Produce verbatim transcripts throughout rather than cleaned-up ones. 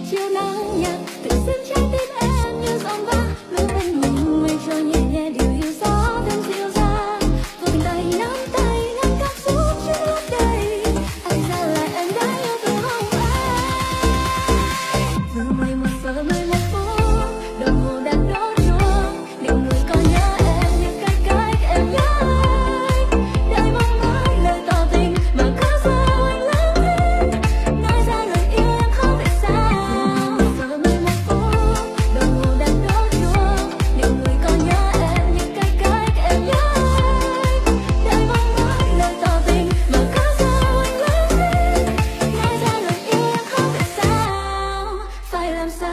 chiều nắng nhạt tự xin trái tim em như giông vang luôn bên mình mây trôi nhẹ nhẹ điều yêu gió thêm dịu dàng vô tình tay nắm tay ngăn cảm xúc trước lúc đây ai ra là em đã yêu từ hôm ấy vừa mười một giờ mười một phút đồng hồ đã đổ chuông liệu người có nhớ em như cách cách em nhớ anh đời mong nói lời tỏ tình mà có sao anh lắng nghe nói ra lời yêu em không thể sao giờ mười một phút đồng hồ đã đổ chuông liệu người có nhớ em như cách cách em nhớ anh đời mong nói lời tỏ tình mà có sao anh lắng nghe nói ra lời yêu em không thể sao phải làm sao.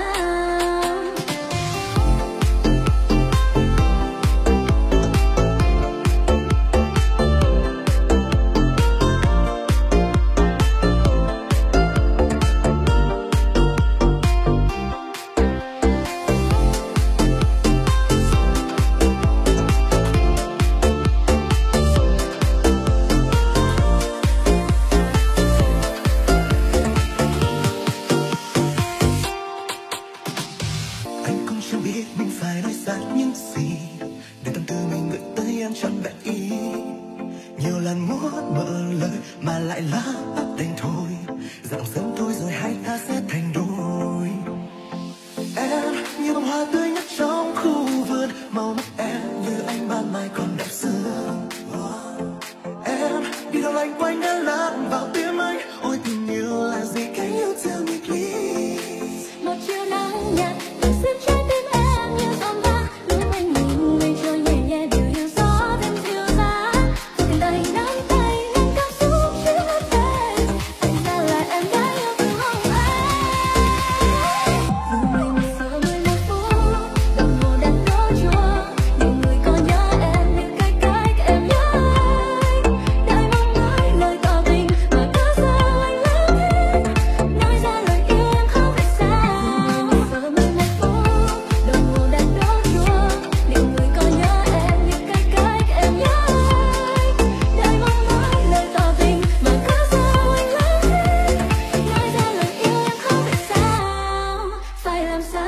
Anh cũng chưa biết mình phải nói ra những gì để tâm tư mình gửi tới em trọn vẹn ý. Nhiều lần muốn mở lời mà lại lắp tên thôi. Dặn sớm thôi rồi hai ta sẽ thành đôi. Em như bông hoa tươi nhất trong khu vườn, màu mắt em như ánh ban mai còn đậm sương. Em đi đâu loanh quanh đã lạc vào tim anh. Ôi tình yêu là gì? Can you tell me please? Một chiều nắng nhạt tự xin trái tim em như giông vang luôn bên mình mây trôi nhẹ nhẹ điều yêu gió thêm dịu dàng vô tình tay nắm tay ngăn cảm xúc trước lúc đây anh ra là em đã yêu từ hôm ấy vừa mười một giờ mười một phút đồng hồ đã đổ chuông nhiều người có nhớ em như cách cách em nhớ anh đời mong nói lời tỏ tình mà có sao anh lắng nghe nói ra lời yêu em không thể sao giờ mười một phút đồng hồ đã đổ chuông liệu người có nhớ em như cách cách em nhớ anh đời mong nói lời tỏ tình mà có sao anh lắng nghe nói ra lời yêu em không thể sao phải làm sao.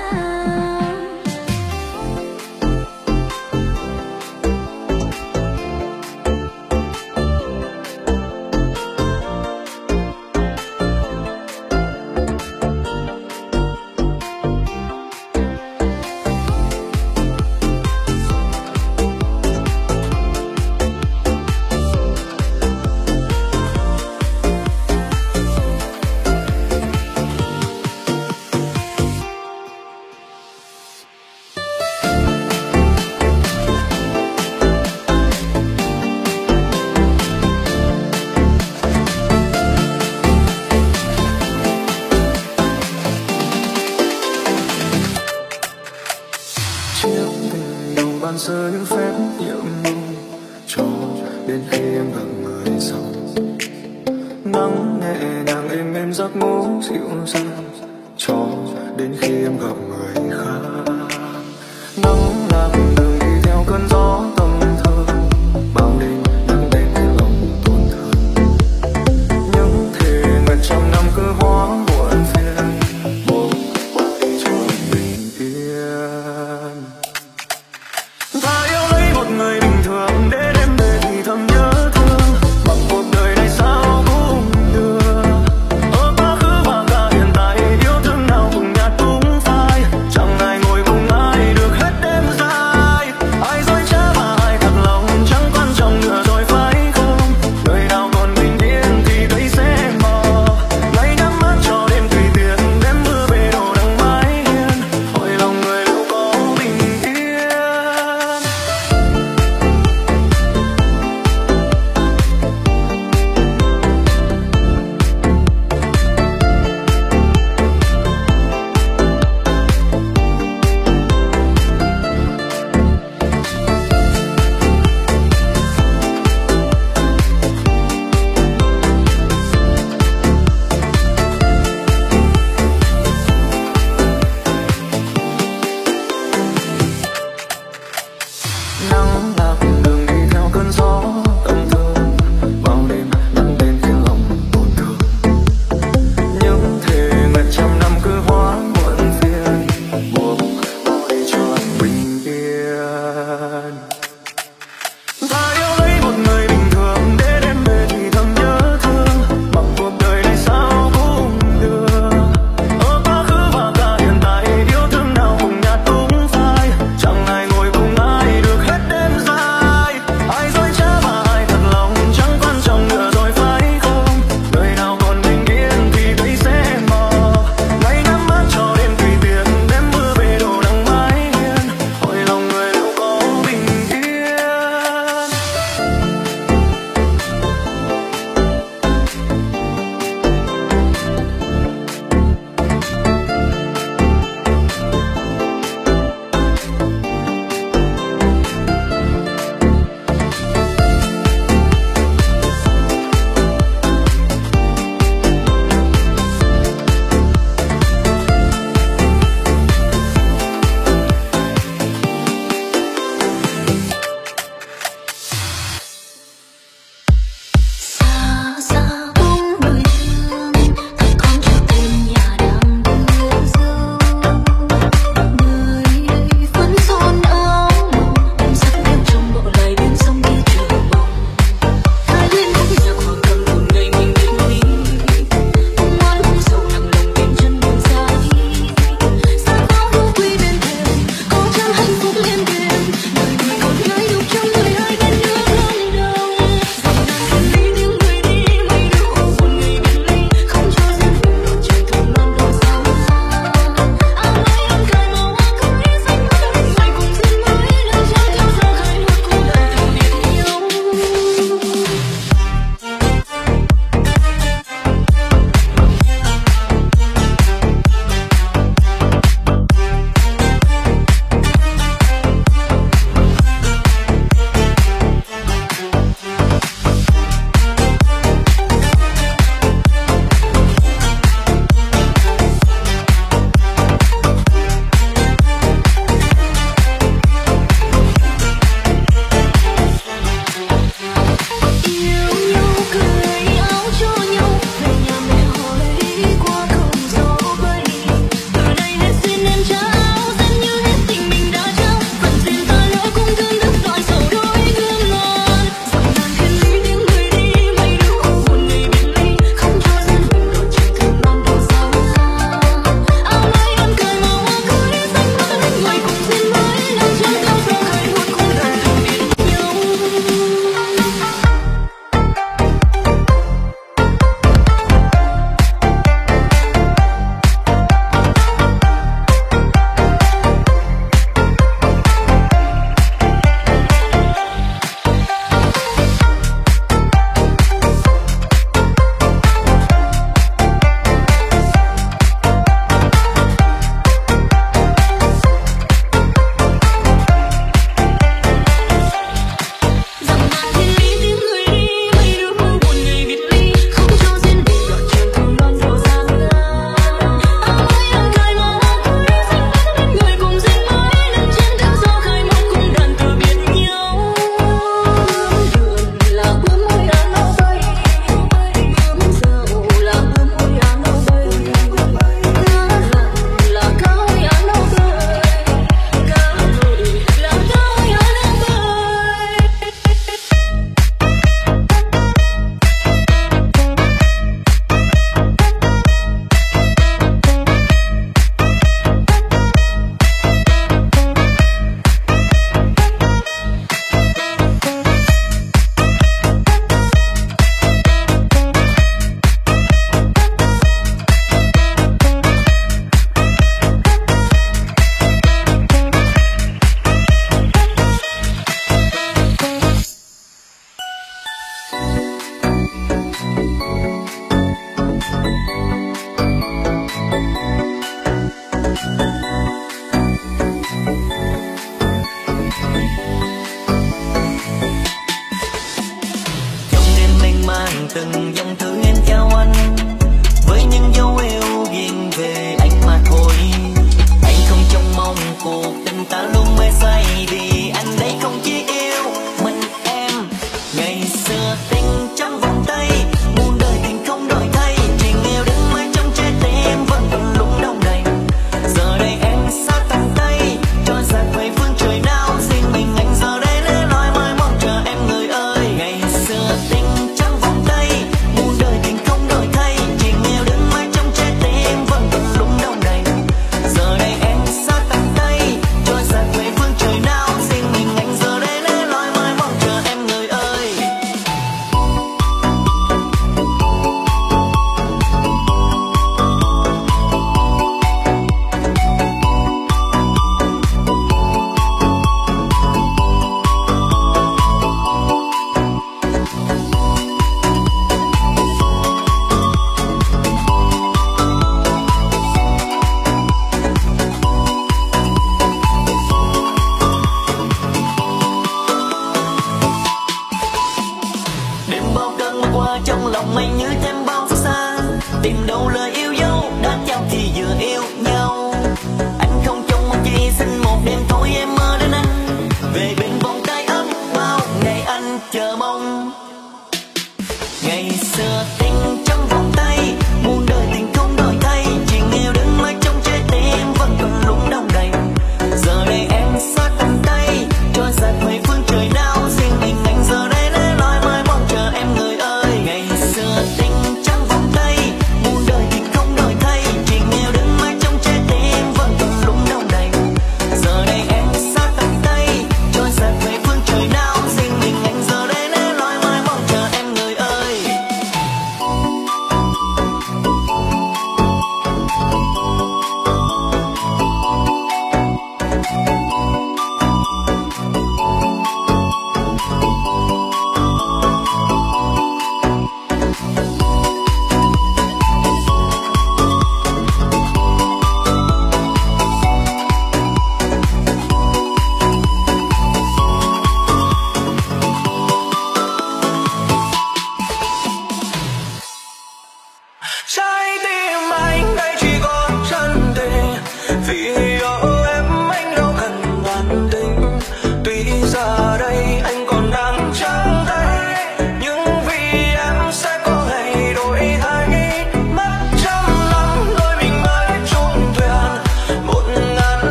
Chiếc tình đầu ban sơ những phép nhiệm mong cho đến khi em gặp người sau. Nắng nhẹ nhàng êm êm giấc ngủ dịu dàng cho đến khi em gặp người khác. Nắng lạc đường đi theo cơn gió tâm thơ bao đêm nắng đêm để lòng tổn thương. Những thề nguyện trong năm cứ hóa muộn phiền một cho bình yên. Ta yêu lấy một người bình thường để đêm về thì thầm nhớ thương. Bằng cuộc đời này sao cũng được. Ở quá khứ và cả hiện tại yêu thương nào cùng nhạt cũng phai. Chẳng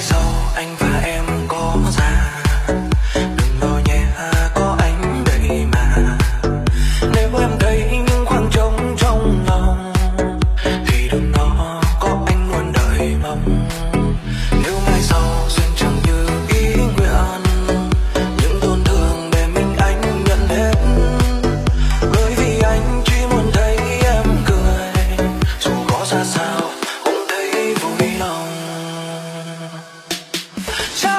sau anh và em có ra, đừng lo nhé có anh đây mà. Nếu em thấy những khoảng trống trong lòng thì đừng lo có anh luôn đợi mong. Nếu mai sau duyên chẳng như ý nguyện, những tổn thương để mình anh nhận hết, bởi vì anh chỉ muốn thấy em cười, dù có ra sao cũng thấy vui lòng. Cha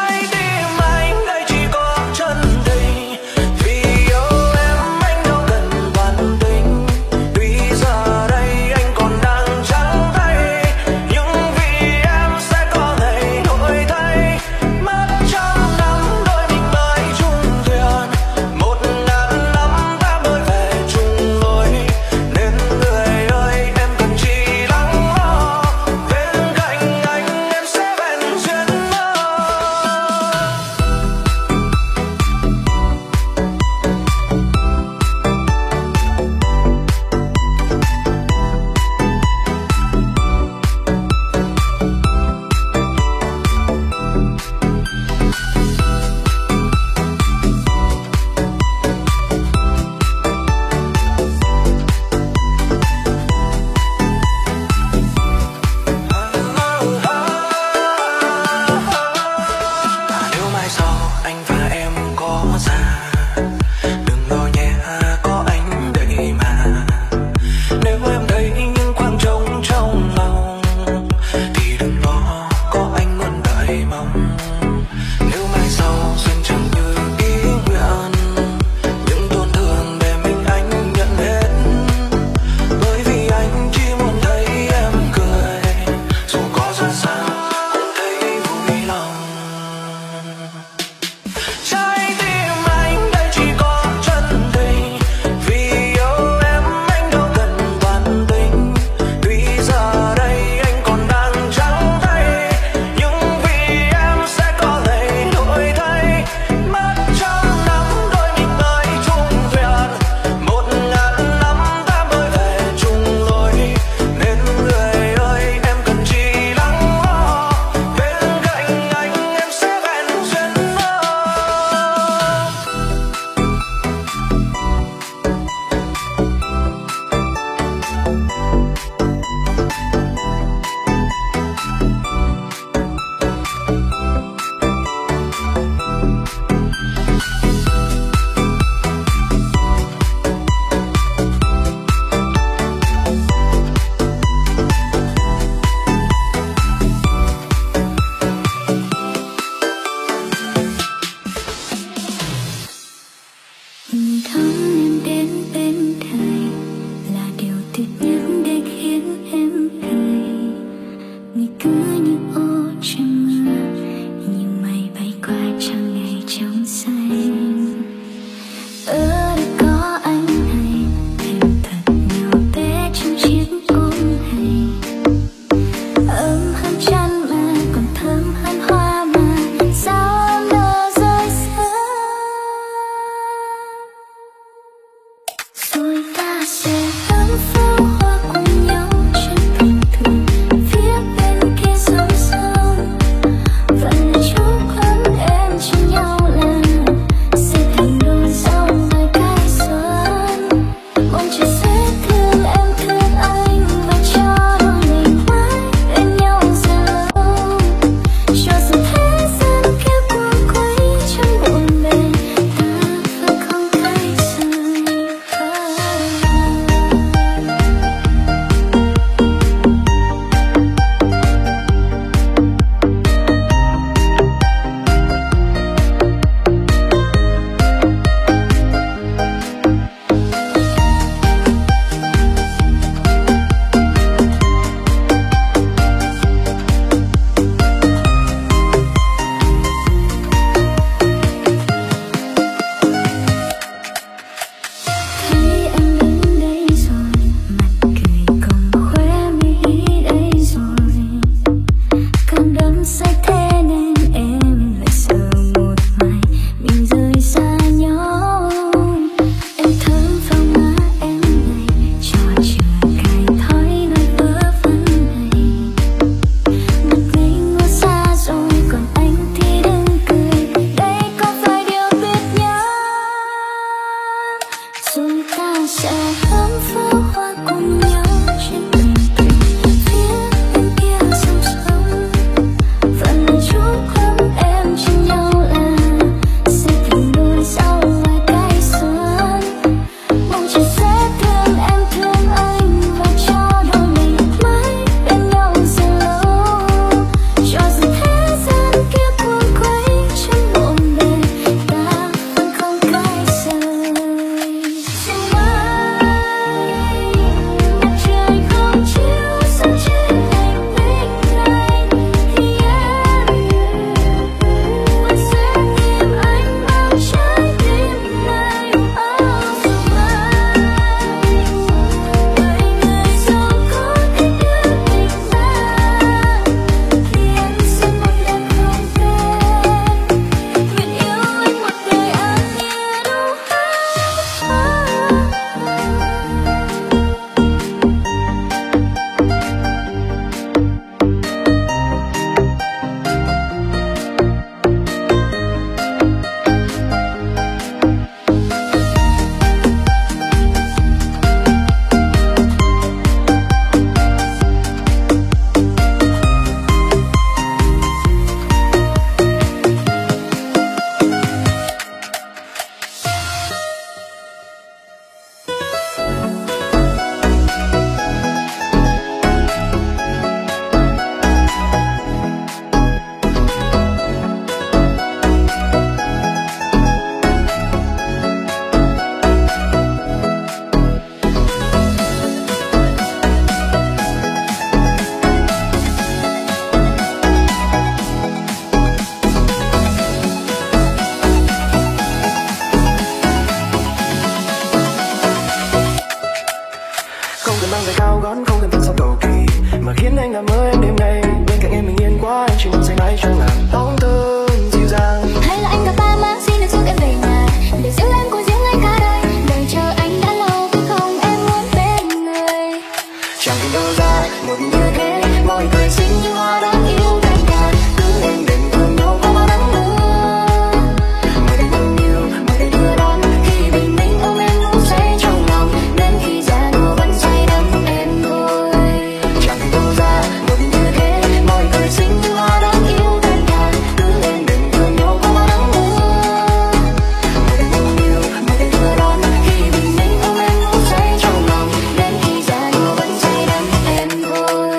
say mãi trong ngàn bóng thơm dịu dàng. Hay là anh gặp ba má xin được giúp em về nhà để dịu em cùng dịu ngay cả đời. Đợi chờ anh đã lâu cứ không em muốn bên người. Chẳng tìm đâu ra một như thế, môi cười xinh như hoa đáng yêu cánh càn. Cứ em đêm thương nhau qua bao nắng mưa. Mỗi đêm thương yêu, mỗi đêm đưa đón. Khi bình minh ôm em ngủ say trong lòng, đến khi già nua vẫn say đắm em thôi. Chẳng tìm đâu ra một như thế, môi cười xinh như hoa đáng yêu cánh càn. Cứ em đêm thương nhau qua bao nắng mưa. Mỗi đêm thương yêu, mỗi đêm đưa đón. Khi bình minh ôm em ngủ say trong lòng, đến khi già nua vẫn say đắm em thôi.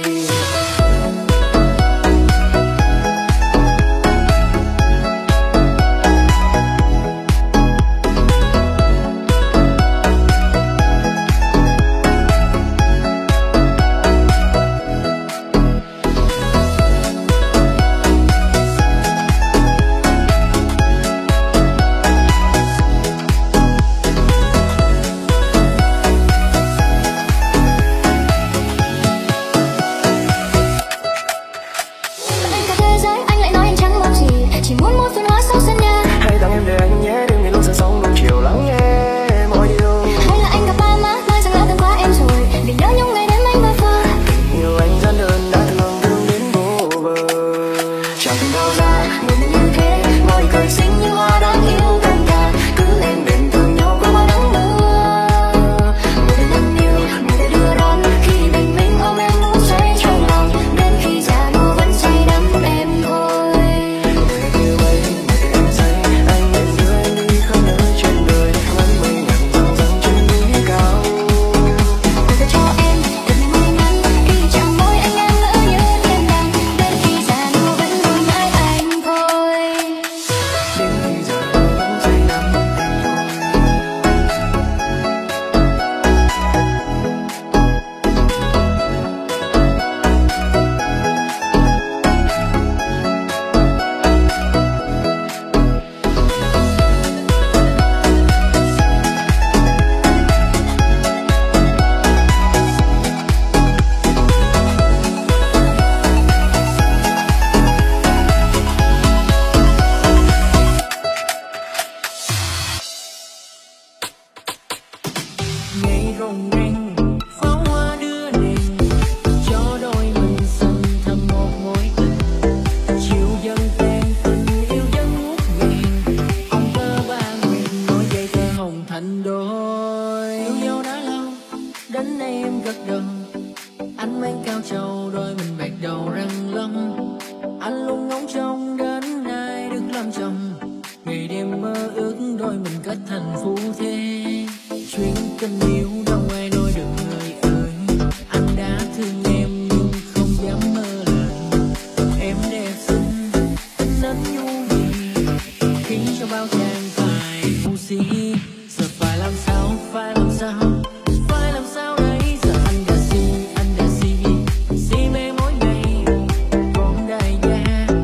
Anh cả thế giới anh lại nói anh chẳng mong gì, chỉ muốn một phiên hoa sau sân nhà. Hãy tặng em để anh nhé, đêm ngày luôn sân sóng luôn chiều lắng nghe mọi điều. Hay là anh gặp ba má nói rằng đã từng qua em rồi, để nhớ nhung ngày đêm anh bơ vơ. Nhiều anh gian đơn đã thương thương đến vô bờ. Chẳng tìm đâu ra một như thế, môi cười xinh như hoa đáng yêu cánh càn. Cứ em đêm thương nhau qua bao nắng mưa. Một đêm thương yêu, một đêm đưa đón. Khi bình minh ôm em ngủ say trong lòng, đến khi già nua vẫn say đắm em thôi. Mỗi đêm yêu ấy, mỗi đêm em say, anh nguyện đưa em đi khắp nơi trên đời. Ngắm mây ngàn dòng dòng trên núi cao. Để cho em được ngày may mắn, khi chạm môi anh em ngỡ như thiên đàng. Đến khi già nua vẫn luôn mãi anh thôi. Đến khi già nua vẫn say đắm em thôi. Ngày rồng rành pháo hoa đưa đèn cho đôi mình xanh thầm một mối tình. Chiều dần tan tình yêu dần ngút ngàn, ông tơ ba nguyện nối dây tơ hồng thành đôi. Yêu nhau đã lâu đến nay em gật đầu, anh mang cao trầu đôi mình bạc đầu răng lâm. Anh luôn ngóng trông đến hai đứa làm chồng, ngày đêm mơ ước đôi mình kết thành phu thê. Chuyện tình yêu đâu ai nói được người ơi, anh đã thương em nhưng không dám mơ lời. Em đẹp xinh nên nhu nhì, khiến cho bao chàng phải ngu si. Giờ phải làm sao, phải làm sao, phải làm sao đây? Giờ anh đã si, anh đã si, si mê mỗi ngày còn đại gia.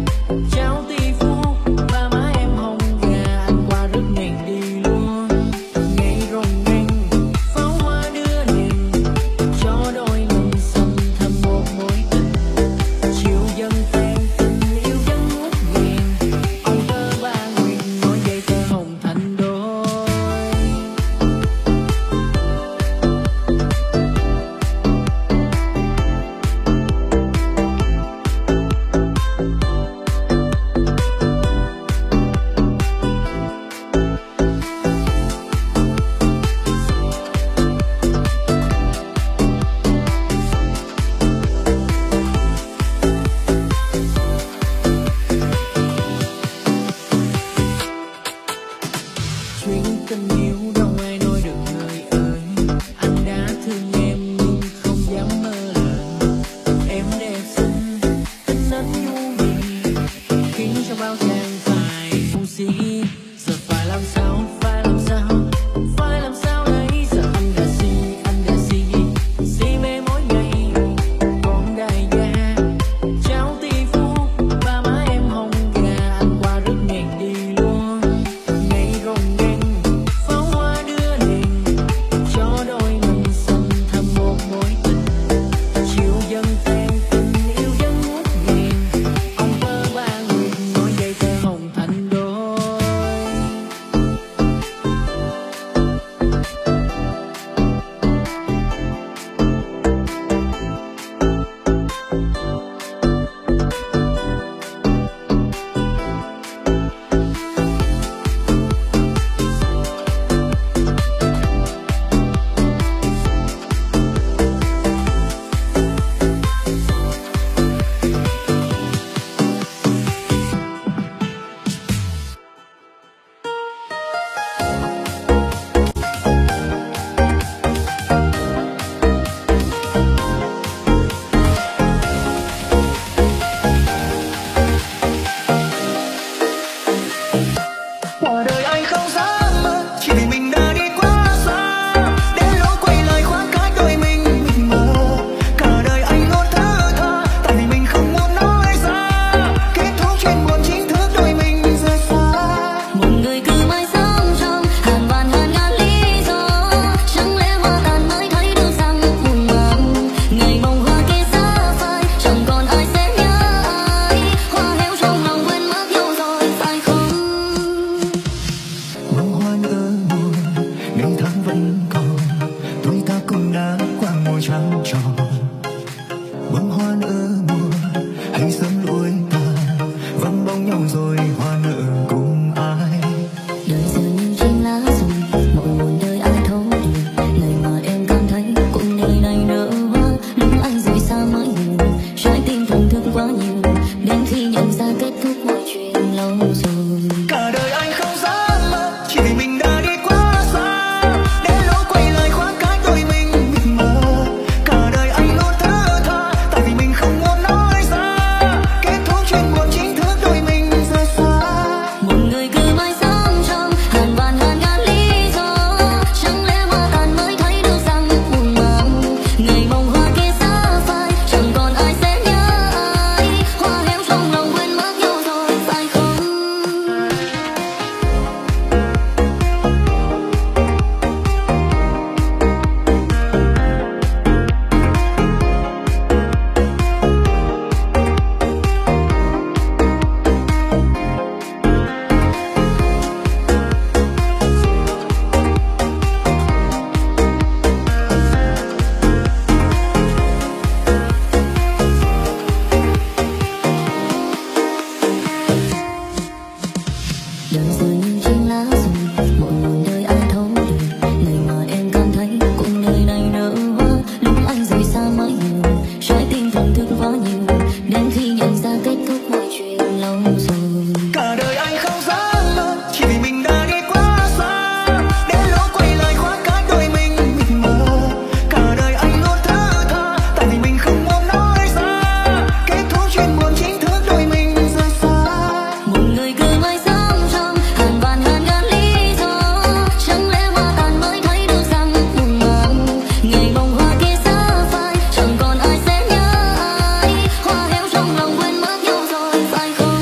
kết thúc mọi chuyện lâu rồi. Cả đời anh không dám mơ, chỉ vì mình đã đi quá xa. Đến lúc quay lại khoảng cách đôi mình mịt mờ. Cả đời anh luôn thở tha, tại vì mình không muốn nói ra. Kết thúc chuyện buồn chính thức đôi mình rời xa. Một người cứ mãi sống trong hàng vạn ngàn ngàn lý do. Chẳng lẽ hoa tàn mới thấy được rằng buồn màng. Ngày mong hoa kia xa phai, chẳng còn ai sẽ nhớ ai. Hoa héo trong lòng quên mất nhau rồi phải không? Đời rơi như trên lá rừng, mỗi nguồn đời ai thấu được. Ngày mà em cảm thấy cuộc đời này nở hoa, lúc anh rời xa mới hiểu, trái tim thầm thức quá nhiều. Đến khi nhận ra kết thúc mọi chuyện lâu rồi. Cả đời anh không dám mơ, chỉ vì mình đã đi quá xa. Đến lúc quay lại khoảng cách đôi mình mịt mờ. Cả đời anh luôn thở tha, tại vì mình không muốn nói ra. Kết thúc chuyện buồn chính thức đôi mình rời xa. Một người cứ mãi sống trong hàng vạn ngàn ngàn lý do. Chẳng lẽ hoa tàn mới thấy được rằng buồn màng. Ngày mong hoa kia xa phai, chẳng còn ai sẽ nhớ ai. Hoa héo trong lòng quên mất nhau rồi phải không?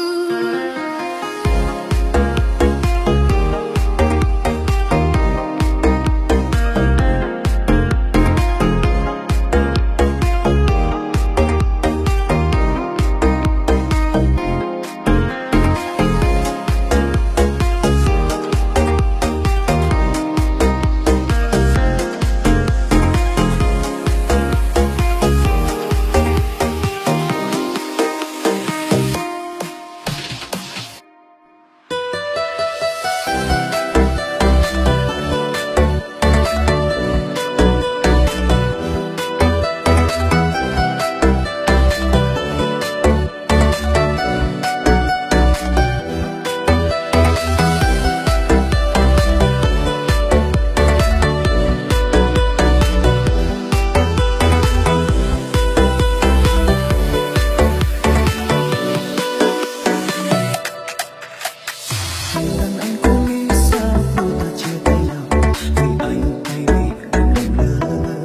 Nhiều lần anh cố nghĩ sao đôi ta chia tay lòng. Vì anh hay bị em đánh lừa.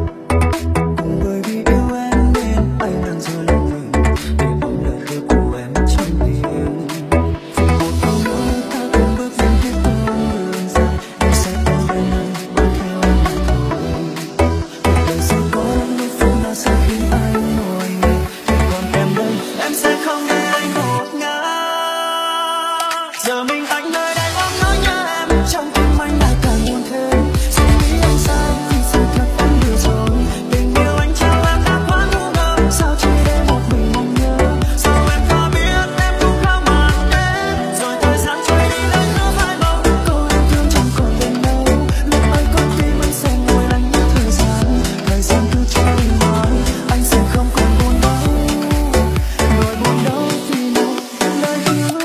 Cũng bởi vì yêu em nên anh đang rơi lòng mình. Để ôm lời hứa của em trong tim. Vì một câu nói ta cùng bước lên hết con đường dài. Em sẽ ở bên anh bám theo em mà thôi. Cuộc đời sẽ có lúc phút nào sẽ khiến anh mỏi mệt. Thì còn em đây em sẽ không để anh ngột ngạt. Giờ mình anh nơi đây ôm nỗi nhớ em, trong tim anh lại càng buồn thêm. Suy nghĩ anh sai vì sự thật anh lừa dối. Tình yêu anh trao em đã quá ngu ngơ, sao chỉ để một mình anh nhớ. Sao em có biết em cũng khao mạn đến. Rồi thời gian trôi đi đến nước hai màu, câu em thương chẳng còn bên đâu. Lúc anh con tim anh sẽ ngồi lạnh như thời gian. Thời gian cứ trôi mãi, anh sẽ không còn buồn đau. Nỗi buồn đau vì một lời hứa.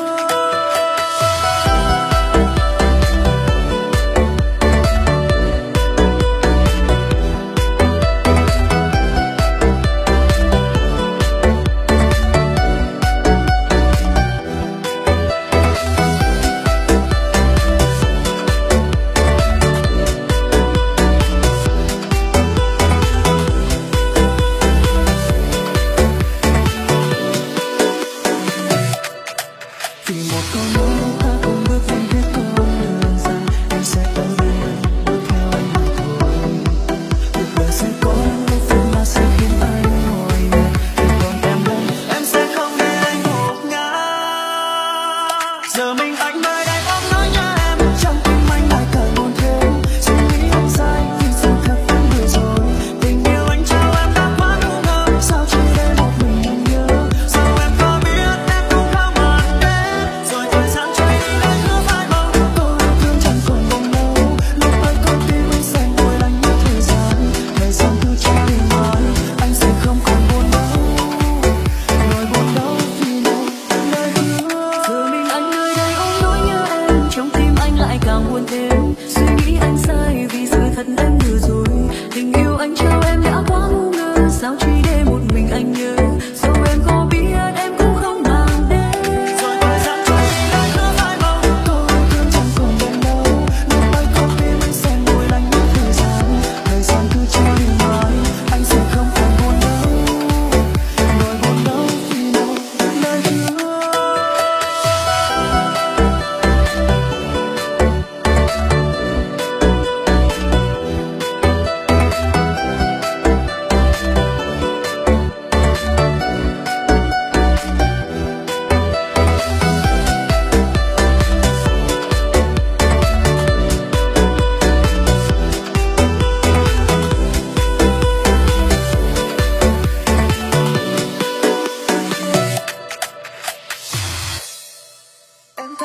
Vì một câu nói ta cùng bước lên hết con đường dài. Em sẽ ở bên anh, bước theo anh mà thôi. Cuộc đời sẽ có lúc phút mà sẽ khiến anh mỏi mệt. Thì còn em đây em sẽ không để anh ngột ngạt. Giờ mình anh nơi đây ôm nỗi nhớ em, trong tim anh lại càng buồn thêm. Suy nghĩ anh sai vì sự thật anh lừa dối. Tình yêu anh trao em đã quá ngu ngơ, sao chỉ để một mình anh nhớ. Sao em có biết em cũng khao mạn đến. Rồi thời gian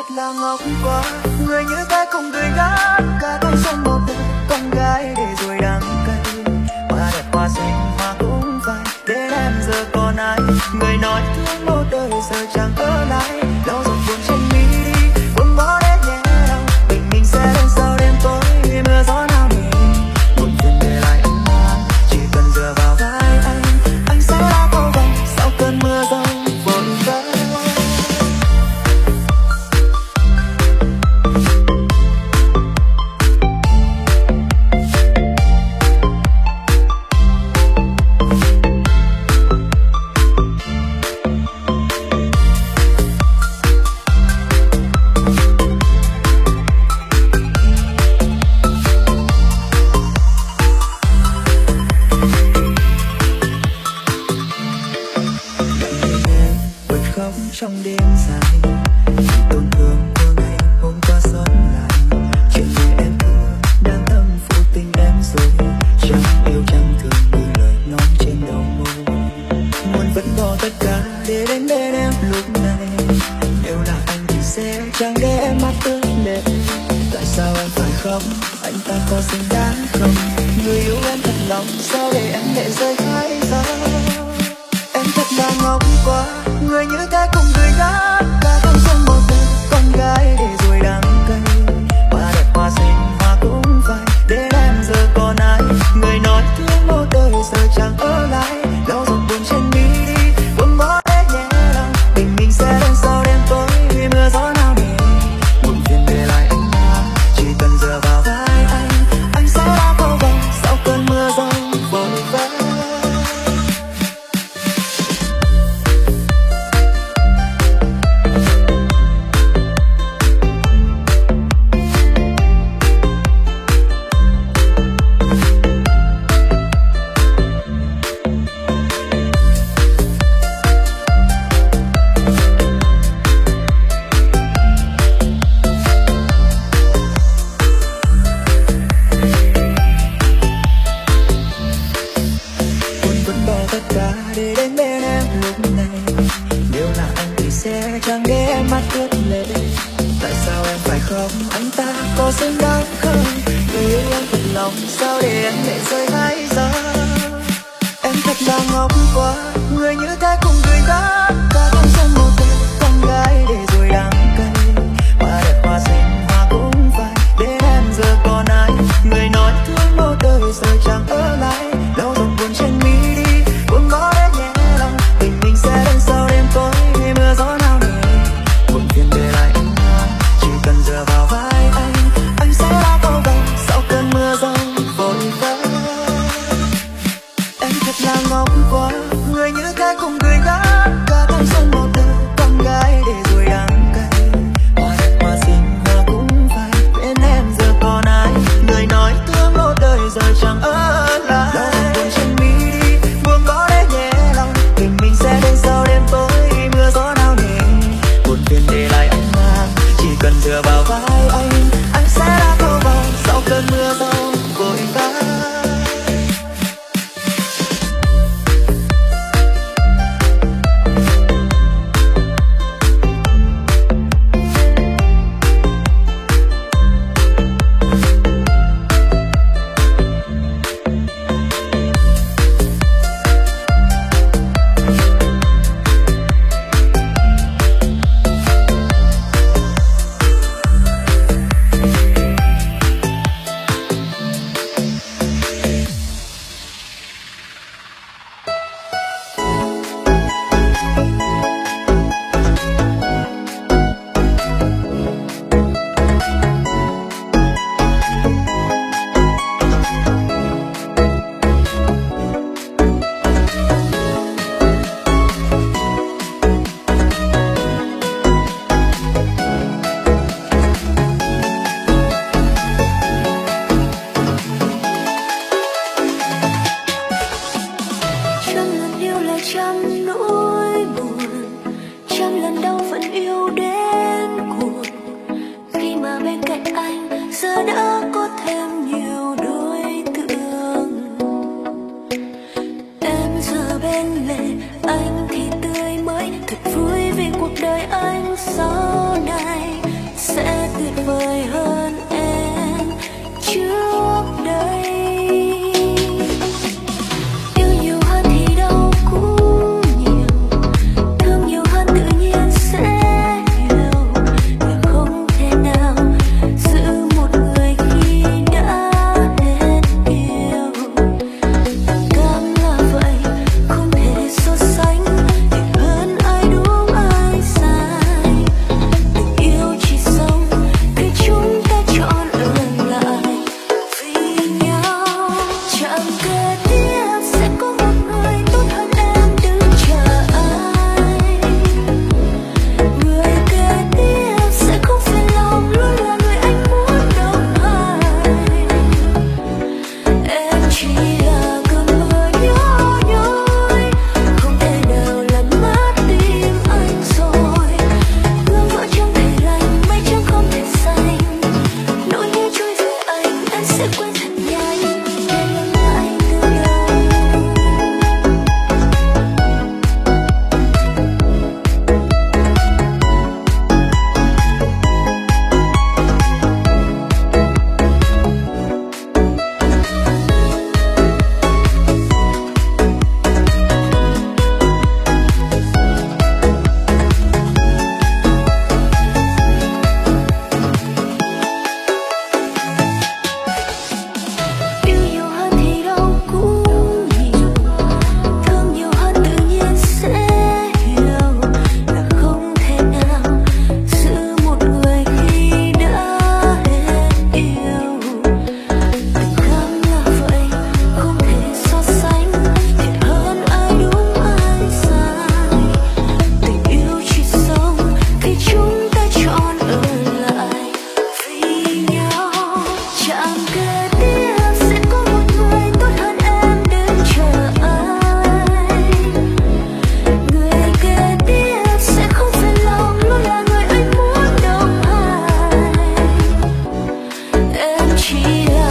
là ngốc quá, người như ta không gửi gắm cả thanh xuân một đời con gái để rồi đắng cay. Hoa đẹp hoa xinh hoa cũng phai, đến em giờ còn ai người nói thương một đời giờ chẳng ở lại. Lau giọt buồn trên mi đi, buông bỏ để nhẹ lòng, tình mình sẽ đến sau đêm tối mưa gió nào nề. Buồn phiền để lại anh mang, chỉ cần dựa vào vai anh, anh sẽ đã vô vọng sau cơn mưa giông vội vã. Trong đêm dài tổn thương của ngày hôm qua xót lại, chuyện gì em thương đang thâm phụ tình em rồi, chẳng yêu chẳng thương như lời nói trên đầu môi. Muốn vẫn bỏ tất cả để đến bên em lúc này, nếu là anh thì sẽ chẳng để em mắt ướt lệ. Tại sao em phải khóc, anh ta có xứng đáng không? Người yêu em thật lòng, sao để em lệ rơi hai giọt? Em thật là ngốc quá, người như thế không gửi gắm cả thanh xuân một đời con gái để rồi đắng cay. Hoa đẹp hoa xinh hoa cũng phai, đến em giờ còn ai người nói thương một đời giờ chẳng ở lại. Lau giọt buồn trên mi đi, buông bỏ để nhẹ lòng, tình mình sẽ đến sau đêm tối mưa gió nào nề. Buồn phiền để lại anh mang, chỉ cần dựa vào vai anh, anh sẽ đã vô vọng sau cơn mưa giông vội vã. Để đến bên em lúc này, nếu là anh thì sẽ chẳng để em mắt ướt lệ. Tại sao em phải khóc, anh ta có xứng đáng không? Người yêu em thật lòng, sao để em lệ rơi hai giọt? Em thật là ngốc quá, người như thế không gửi gắm cả thanh xuân một đời con gái để rồi đắng cay. Hoa đẹp hoa xinh hoa cũng phai, đến em giờ còn ai người nói thương một đời giờ chẳng ở lại. Lau giọt buồn trên mi đi, buông bỏ để nhẹ lòng, tình mình sẽ đến sau đêm tối mưa gió nào nề. Buồn phiền để lại anh mang, chỉ cần dựa vào vai anh, anh sẽ đã vô vọng sau cơn mưa giông vội vã. Em thật là ngốc quá, người như thế không gửi gắm cả thanh xuân một đời con gái để rồi đắng cay. Hoa đẹp hoa xinh hoa cũng phai, bên em giờ còn ai người nói thương một đời giờ chẳng ở lại. Lau buồn trên mi đi, buông bỏ để nhẹ lòng, tình mình sẽ đến sau đêm tối mưa gió nào nề. Buồn phiền để lại anh mang, chỉ cần dựa vào vai anh, anh sẽ đã vô vọng sau cơn mưa giông vội vã. sẽ tuyệt vời hơn em trước đây. Yêu nhiều hơn thì đâu cũng nhiều, thương nhiều hơn tự nhiên sẽ hiểu, nhưng không thể nào giữ một người khi đã hết yêu. Tình cảm là vậy, không thể so sánh, để hơn ai đúng ai sai. Tình yêu chỉ sống khi chúng ta chọn ở lại vì nhau. Chẳng kể tiếp sẽ có một người tốt hơn em đứng chờ ai. Người kế tiếp sẽ không phiền lòng, luôn là người anh muốn đồng hành. Em chỉ là cơn mưa nhỏ nhói, không thể nào làm mất tim anh rồi. Gương vỡ trong thể lành, mây trắng không thể xanh. Nỗi nhớ trôi về anh, anh sẽ quên thật nhanh. Để lần anh từ đầu. Yêu nhiều hơn thì đâu cũng nhiều, thương nhiều hơn tự nhiên sẽ hiểu, là không thể nào giữ một người khi đã hết yêu. Tình cảm là vậy, không thể so sánh, thiệt hơn ai đúng ai sai. Tình yêu chỉ sống khi chúng ta chọn ở lại vì nhau. Chẳng kể tiếp sẽ có một người tốt hơn em đứng chờ ai. Người kế tiếp sẽ không phiền lòng, luôn là người anh muốn đồng hành. Em chỉ là